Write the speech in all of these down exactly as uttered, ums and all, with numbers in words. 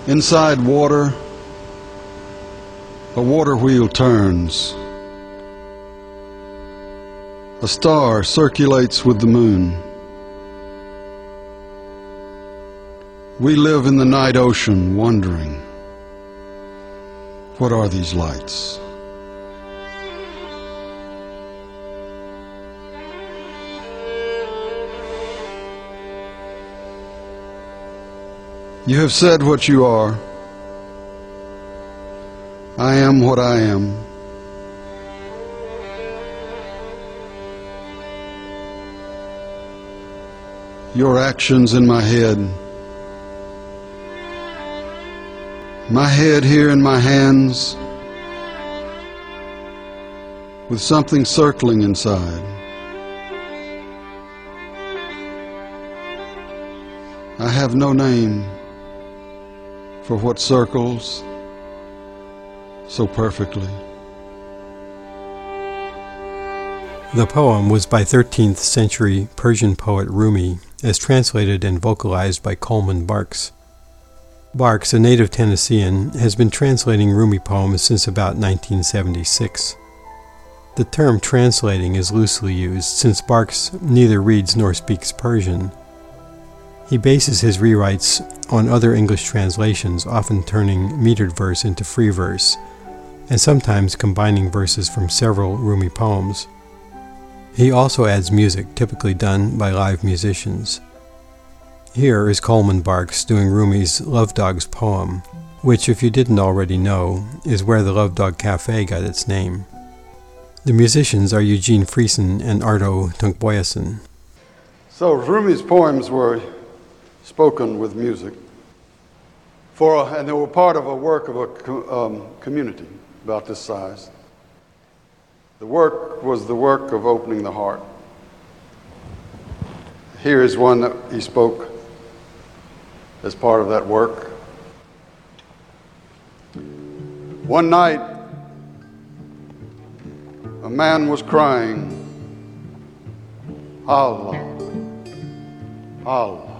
Inside water, a water wheel turns. A star circulates with the moon. We live in the night ocean, wondering, what are these lights? You have said what you are. I am what I am. Your actions in my head. My head here in my hands, with something circling inside. I have no name for what circles so perfectly. The poem was by thirteenth century Persian poet Rumi, as translated and vocalized by Coleman Barks. Barks, a native Tennessean, has been translating Rumi poems since about nineteen seventy-six. The term translating is loosely used since Barks neither reads nor speaks Persian. He bases his rewrites on other English translations, often turning metered verse into free verse, and sometimes combining verses from several Rumi poems. He also adds music, typically done by live musicians. Here is Coleman Barks doing Rumi's Love Dogs poem, which, if you didn't already know, is where the Love Dog Cafe got its name. The musicians are Eugene Friesen and Arto Tunkboyasin. So Rumi's poems were spoken with music, for a, and they were part of a work of a co- um, community about this size. The work was the work of opening the heart. Here is one that he spoke as part of that work. One night, a man was crying, Allah, Allah.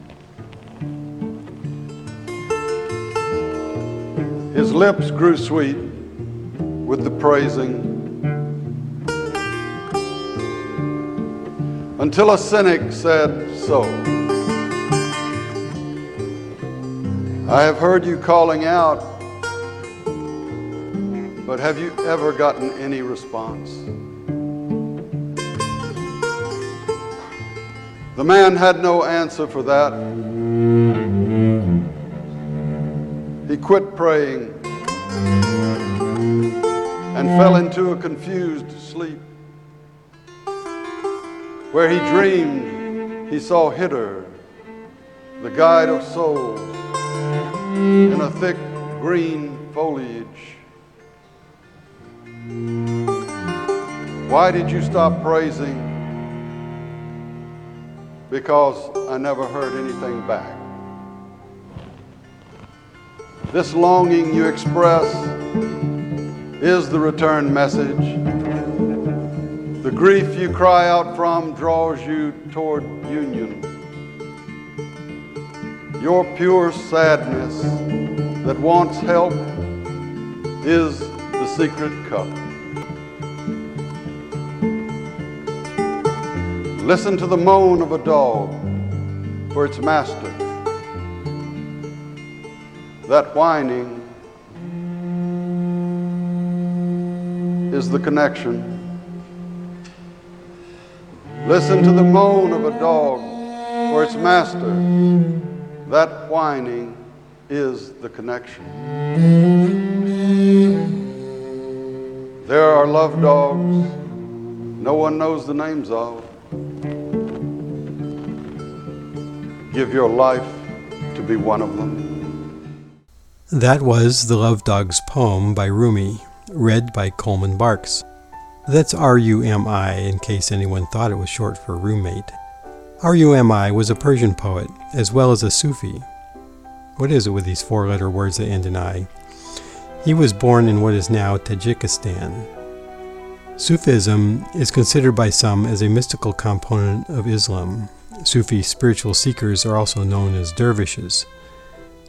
His lips grew sweet with the praising, until a cynic said so. I have heard you calling out, but have you ever gotten any response? The man had no answer for that. He quit praying and fell into a confused sleep, where he dreamed he saw Hitter, the guide of souls, in a thick green foliage. Why did you stop praising? Because I never heard anything back. This longing you express is the return message. The grief you cry out from draws you toward union. Your pure sadness that wants help is the secret cup. Listen to the moan of a dog for its master. That whining is the connection. Listen to the moan of a dog for its master. That whining is the connection. There are love dogs no one knows the names of. Give your life to be one of them. That was the Love Dogs poem by Rumi, read by Coleman Barks. That's R U M I, in case anyone thought it was short for roommate. R U M I was a Persian poet, as well as a Sufi. What is it with these four-letter words that end in I? He was born in what is now Tajikistan. Sufism is considered by some as a mystical component of Islam. Sufi spiritual seekers are also known as dervishes.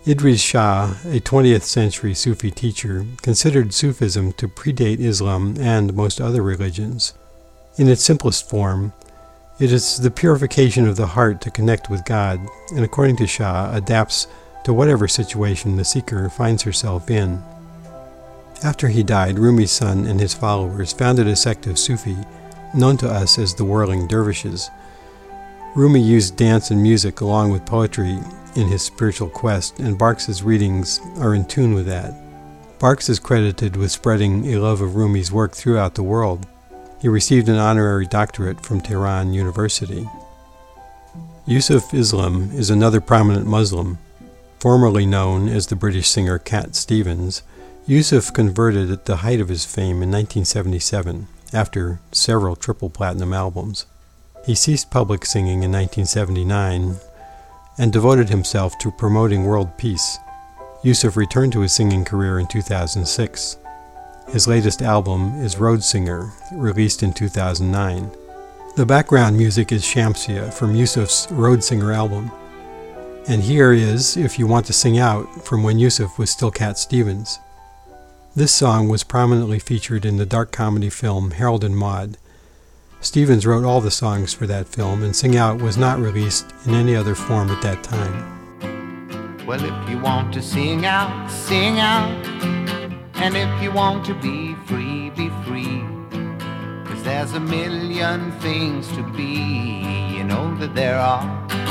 Idries Shah, a twentieth century Sufi teacher, considered Sufism to predate Islam and most other religions. In its simplest form, it is the purification of the heart to connect with God, and according to Shah, adapts to whatever situation the seeker finds herself in. After he died, Rumi's son and his followers founded a sect of Sufi, known to us as the Whirling Dervishes. Rumi used dance and music along with poetry in his spiritual quest, and Barks's readings are in tune with that. Barks is credited with spreading a love of Rumi's work throughout the world. He received an honorary doctorate from Tehran University. Yusuf Islam is another prominent Muslim. Formerly known as the British singer Cat Stevens, Yusuf converted at the height of his fame in nineteen seventy-seven, after several triple platinum albums. He ceased public singing in nineteen seventy-nine and devoted himself to promoting world peace. Yusuf returned to his singing career in two thousand six. His latest album is Road Singer, released in two thousand nine. The background music is Shamsia from Yusuf's Road Singer album. And here is If You Want to Sing Out from when Yusuf was still Cat Stevens. This song was prominently featured in the dark comedy film Harold and Maude. Stevens wrote all the songs for that film, and Sing Out was not released in any other form at that time. Well, if you want to sing out, sing out. And if you want to be free, be free. 'Cause there's a million things to be, you know that there are.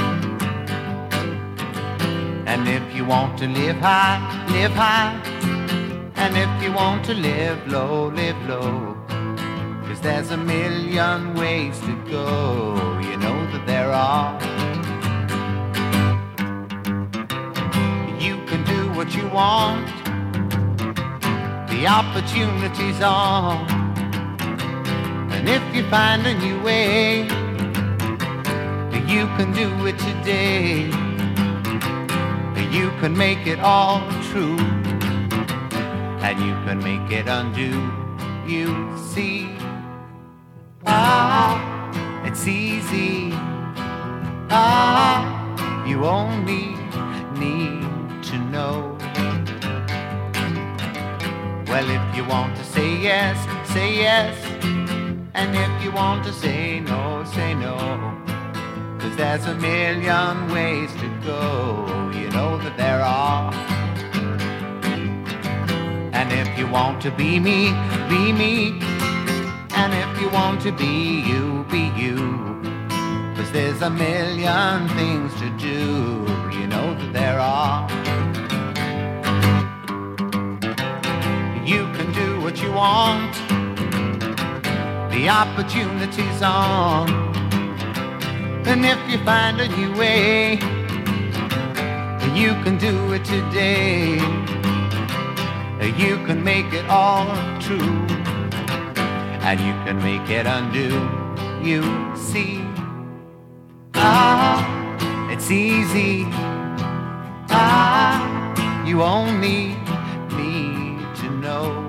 And if you want to live high, live high. And if you want to live low, live low. 'Cause there's a million ways to go, you know that there are. You can do what you want. The opportunity's on. And if you find a new way, you can do it today. You can make it all true, and you can make it undo. You see, ah, it's easy. Ah, you only need to know. Well, if you want to say yes, say yes. And if you want to say no, say no. 'Cause there's a million ways to go, you know that there are. And if you want to be me, be me. And if you want to be you, be you. 'Cause there's a million things to do, you know that there are. You can do what you want. The opportunity's on. And if you find a new way, you can do it today. You can make it all true, and you can make it undo. You see, ah, it's easy. Ah, you only need to know.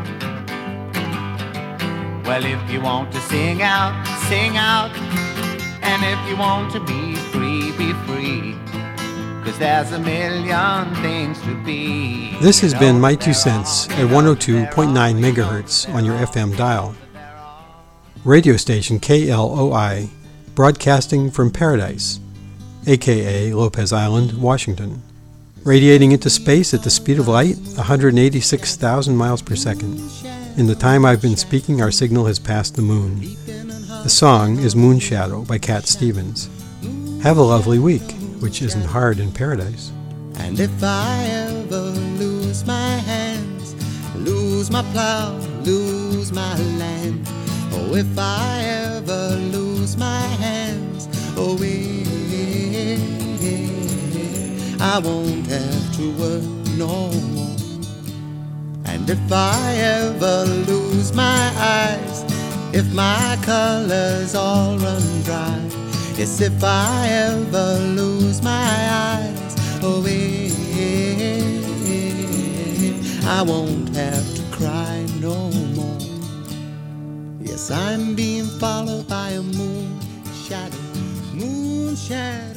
Well, if you want to sing out, sing out. And if you want to be free, be free. 'Cause there's a million things to be. This has been My Two Cents at one oh two point nine megahertz on your F M dial. Radio station K L O I, broadcasting from Paradise, aka Lopez Island, Washington. Radiating into space at the speed of light, one hundred eighty-six thousand miles per second. In the time I've been speaking, our signal has passed the moon. The song is Moon Shadow by Cat Stevens. Have a lovely week, which isn't hard in paradise. And if I ever lose my hands, lose my plow, lose my land, oh, if I ever lose my hands, oh, yeah, I won't have to work no more. And if I ever lose my eyes, if my colors all run dry, yes, if I ever lose my eyes, oh, yeah, I won't have to cry no more. Yes, I'm being followed by a moon shadow, moon shadow.